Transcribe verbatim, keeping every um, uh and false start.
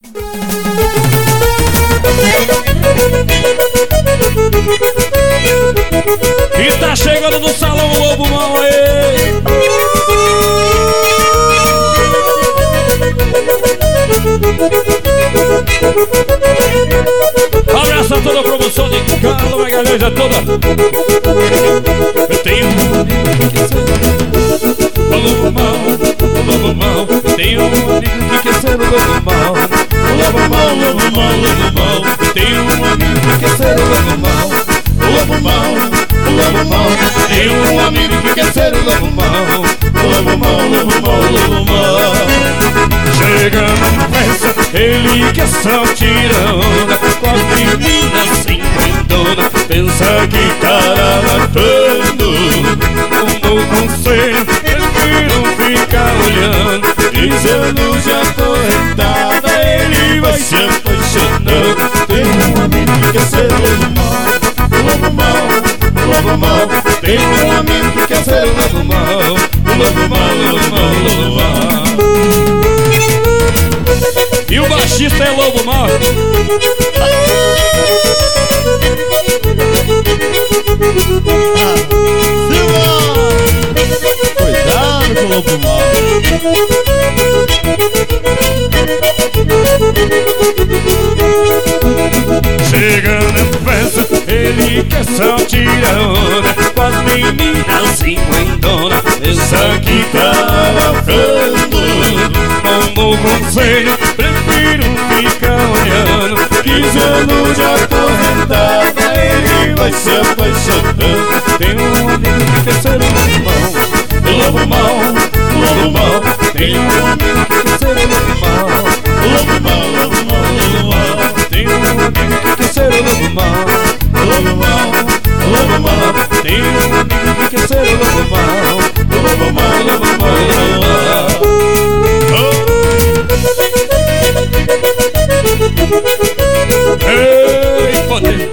E tá chegando no salão o Lobo Mau aí. Abraça toda a promoção de Carlos Magalhães, a toda. Eu tenho um amigo que quer ser o Lobo Mau, o Lobo Mau. Eu tenho um amigo que quer ser o Lobo Mau, o Lobo Mau, o Lobo Mau, o Lobo Mau. Eu tenho um amigo que quer ser o Lobo Mau, o Lobo Mau, o Lobo Mau. Tenho um amigo que quer ser o Lobo Mau, o Lobo Mau, o Lobo Mau, o Lobo Mau. Chega na festa, ele quer só tirar onda com as meninas cinquentona. Pensa que tá matando um conselho, prefiro ficar olhando. Dizendo já correntada, ele vai se apaixonando. Tem um amigo que quer ser o Lobo Mau, o Lobo Mau, o Lobo Mau. Tem um amigo que quer ser o Lobo Mau, o Lobo Mau, o Lobo Mau, o Lobo Mau. E o baixista é Lobo Mau. Ah, cuidado com o Lobo Mau. Chega na festa, ele quer só tirar onda com as meninas cinquentona. Pensa que tá lavando, não dou conselho, prefiro ficar olhando. Dizendo já correntada, ele vai se apaixonando. Tem um amigo que quer ser o Lobo Mau, o Lobo Mau. Tem um amigo que quer ser o Lobo Mau, o Lobo Mau, o Lobo Mau, o Lobo Mau. Tem um amigo que quer ser o Lobo Mau, o Lobo Mau, o Lobo Mau. Tem um amigo que quer ser o Lobo Mau, o Lobo Mau, o Lobo Mau, o Lobo Mau. Ei, poder.